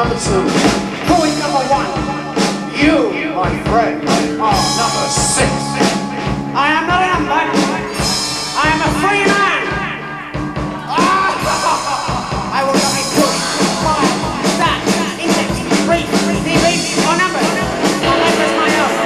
number 2. Point number 1. You, my friend, are number 6. I am not a number. I am a free man. I will not be pushed by that index, brief, debrief, or number. My life is my own.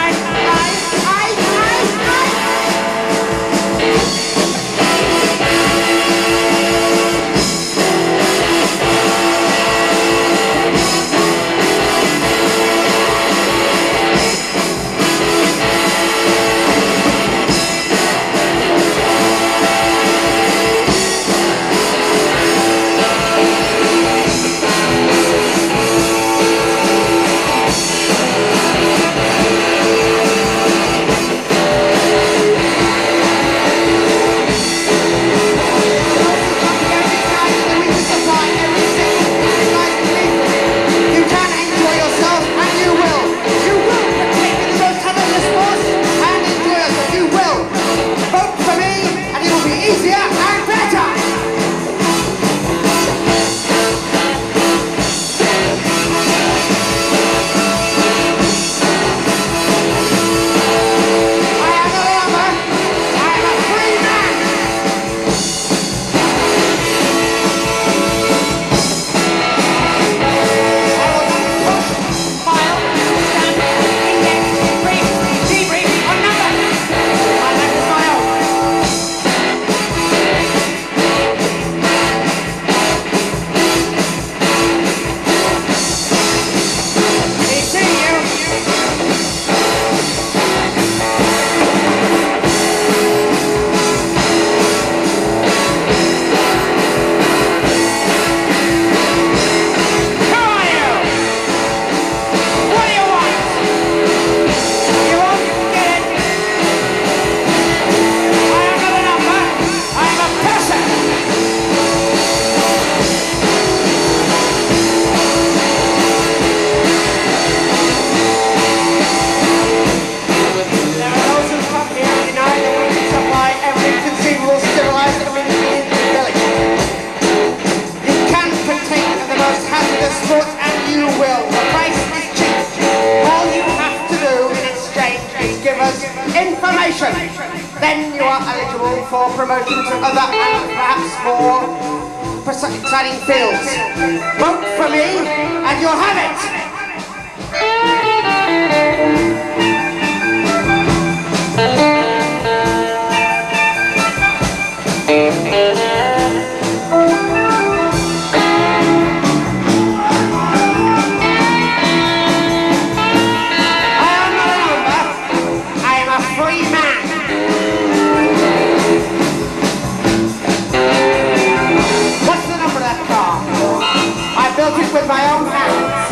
Information. Then you are eligible for promotion to other and perhaps more exciting fields. Vote for me and you'll have it. With my own hands.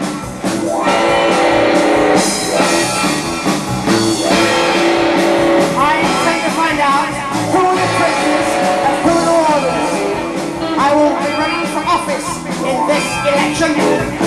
I intend to find out who are the prisoners and who are the wardens. I will be running for office in this election.